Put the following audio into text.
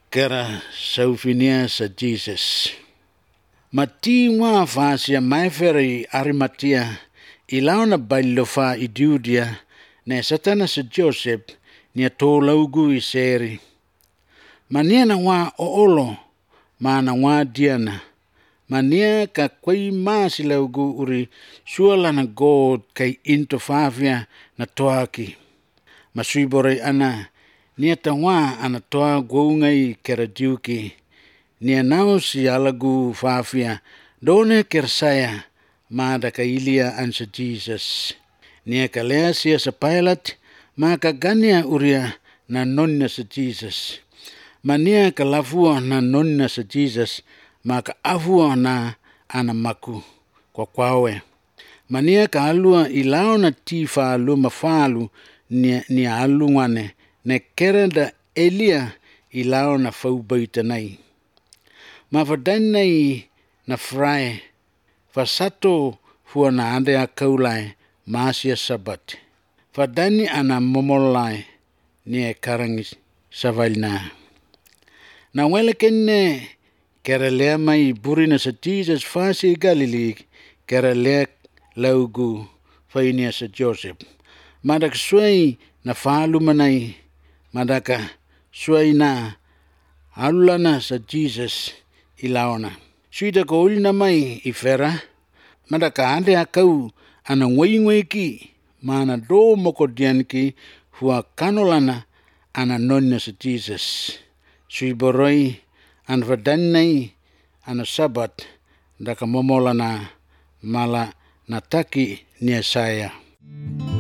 kera saufinia sa Jesus. Mati ngā whāsia maiferi Arimatia I launa bailofa I Diudia ne satana sa Joseph nia tōlaugu I seri. Mania na wā oolo mana wā diana. Mania ka kwai māsilaugu uri sualana God kai into whāwhia na toaki. Masuibore ana nia ta wā ana toa gwaungai kera diuki. Nia nao si alagu whāwhia done kersaya mada ka ilia ansa Jesus. Nia ka lea sia sa Pilate ma ka gania uria na nonna sa Jesus. Mania ka lafua na nonna sa Jesus ma ka afua na ana maku kwa kwawe. Mania ka alua I lao na tifa luma falu ni alu ngane ne kerenda Elia I lao na faubaita nai. Ma vadai na frai fasato fua na ande a kaulai maasia sabat. Vadani ana momolai ni e karangi savalina. Na wele kenne kera lea mai burina sa Jesus fasi Galilei kera lea laugu fainia sa Joseph. Madak suai na falu manai madaka suai na alulana sa Jesus ilaona. Suida ko ulina mai I fera madaka ande akau ana ngwai ki mana do moko dianki hua kanolana ana nonna sa Jesus. Sui boroi an vadanai ana sabat daka momolana mala nataki nia saya.